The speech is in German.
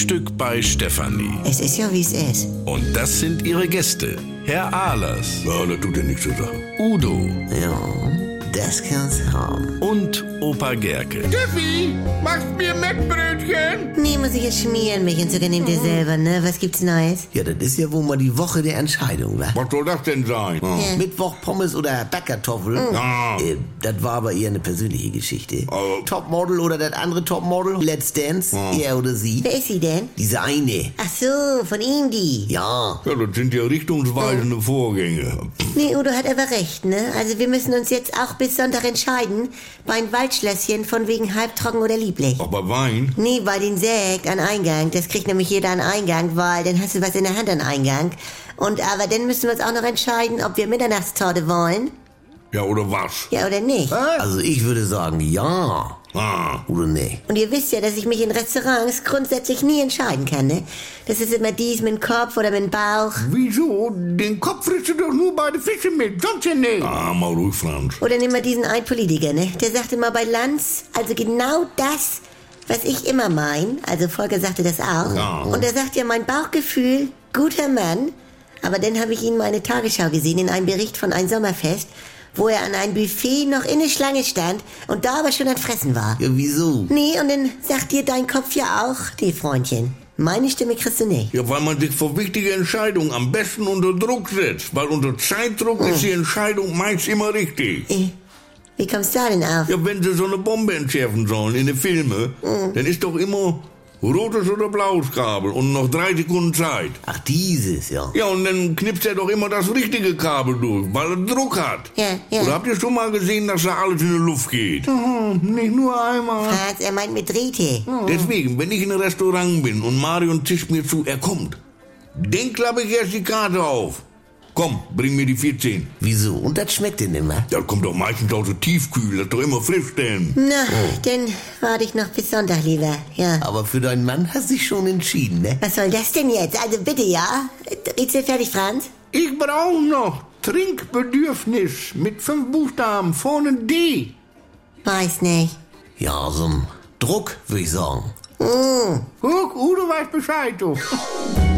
Frühstück bei Stefanie. Es ist ja, wie es ist. Und das sind ihre Gäste. Herr Ahlers. Ja, das tut ja nichts zur Sache. Udo. Ja, das kann's haben. Und Opa Gerke. Steffi, machst mir Mettbrötchen? Nee, muss ich jetzt schmieren, mich und sogar nehmt ihr selber, ne? Was gibt's Neues? Ja, das ist ja wohl mal die Woche der Entscheidung, wa? Was soll das denn sein? Ja. Mittwoch Pommes oder Backkartoffeln? Ja. Das war aber eher eine persönliche Geschichte. Also- Topmodel oder das andere Topmodel? Let's Dance? Er oder sie? Wer ist sie denn? Diese eine. Ach so, von ihm die. Ja. Ja, das sind ja richtungsweisende Vorgänge. Nee, Udo hat aber recht, ne? Also wir müssen uns jetzt auch bis Sonntag entscheiden. Beim Waldschlösschen von wegen halbtrocken oder lieblich. Aber Wein? Nee, bei den Sekt an Eingang. Das kriegt nämlich jeder an Eingang, weil dann hast du was in der Hand an Eingang. Aber dann müssen wir uns auch noch entscheiden, ob wir Mitternachtstorte wollen. Ja, oder was? Ja oder nicht. Also ich würde sagen, ja. Ah. Oder nee. Und ihr wisst ja, dass ich mich in Restaurants grundsätzlich nie entscheiden kann, ne? Das ist immer dies mit dem Kopf oder mit dem Bauch. Wieso? Den Kopf frisst du doch nur bei den Fischen mit, sonst ja nicht. Ah, mal ruhig, Franz. Oder nimm mal diesen einen Politiker, ne? Der sagt immer bei Lanz, also genau das, was ich immer mein. Also Volker sagte das auch. Ja. Und er sagt ja, mein Bauchgefühl, guter Mann. Aber dann habe ich ihn mal in der Tagesschau gesehen, in einem Bericht von einem Sommerfest, wo er an einem Buffet noch in der Schlange stand und da aber schon am Fressen war. Ja, wieso? Nee, und dann sagt dir dein Kopf ja auch, nee, Freundchen, meine Stimme kriegst du nicht. Ja, weil man sich vor wichtige Entscheidungen am besten unter Druck setzt. Weil unter Zeitdruck ist die Entscheidung meist immer richtig. Wie kommst du da denn auf? Ja, wenn sie so eine Bombe entschärfen sollen in den Filmen, dann ist doch immer rotes oder blaues Kabel und noch 3 Sekunden Zeit. Ach, dieses, ja. Ja, und dann knipst er doch immer das richtige Kabel durch, weil er Druck hat. Ja, ja. Oder habt ihr schon mal gesehen, dass da alles in die Luft geht? Nicht nur einmal. Franz, er meint mit Drähte. Deswegen, wenn ich in einem Restaurant bin und Marion tischt mir zu, er kommt, dann klappe ich erst die Karte auf. Komm, bring mir die 14. Wieso? Und das schmeckt denn immer? Das kommt doch meistens aus der Tiefkühl, das ist doch immer frisch denn. Na, dann warte ich noch bis Sonntag lieber, ja. Aber für deinen Mann hast du dich schon entschieden, ne? Was soll das denn jetzt? Also bitte, ja? Rätsel fertig, Franz? Ich brauche noch Trinkbedürfnis mit 5 Buchstaben, vorne D. Weiß nicht. Ja, so ein Druck, würde ich sagen. Guck, Udo weiß Bescheid, du.